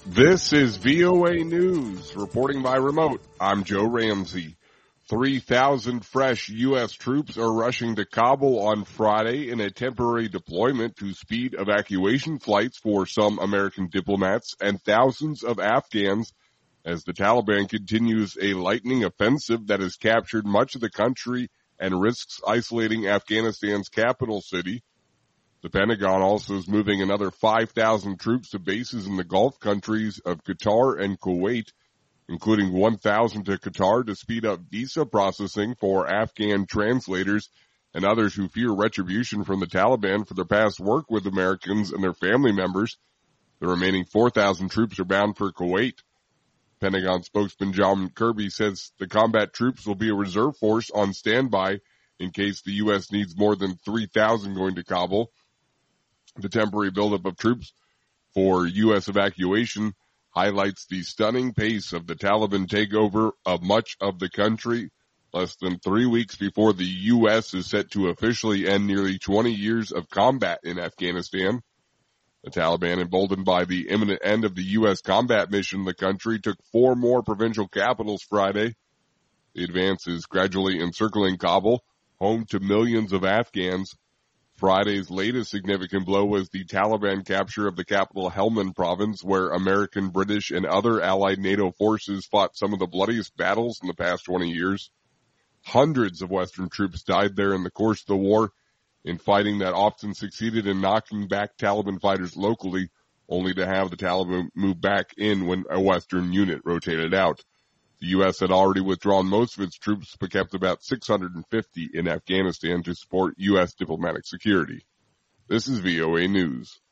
This is VOA News, reporting by remote. I'm Joe Ramsey. 3,000 fresh U.S. troops are rushing to Kabul on Friday in a temporary deployment to speed evacuation flights for some American diplomats and thousands of Afghans as the Taliban continues a lightning offensive that has captured much of the country and risks isolating Afghanistan's capital city. The Pentagon also is moving another 5,000 troops to bases in the Gulf countries of Qatar and Kuwait, including 1,000 to Qatar to speed up visa processing for Afghan translators and others who fear retribution from the Taliban for their past work with Americans and their family members. The remaining 4,000 troops are bound for Kuwait. Pentagon spokesman John Kirby says the combat troops will be a reserve force on standby in case the U.S. needs more than 3,000 going to Kabul. The temporary buildup of troops for U.S. evacuation highlights the stunning pace of the Taliban takeover of much of the country, less than 3 weeks before the U.S. is set to officially end nearly 20 years of combat in Afghanistan. The Taliban, emboldened by the imminent end of the U.S. combat mission in the country, took 4 more provincial capitals Friday. The advance is gradually encircling Kabul, home to millions of Afghans. Friday's latest significant blow was the Taliban capture of the capital Helmand province, where American, British, and other allied NATO forces fought some of the bloodiest battles in the past 20 years. Hundreds of Western troops died there in the course of the war, in fighting that often succeeded in knocking back Taliban fighters locally, only to have the Taliban move back in when a Western unit rotated out. The U.S. had already withdrawn most of its troops, but kept about 650 in Afghanistan to support U.S. diplomatic security. This is VOA News.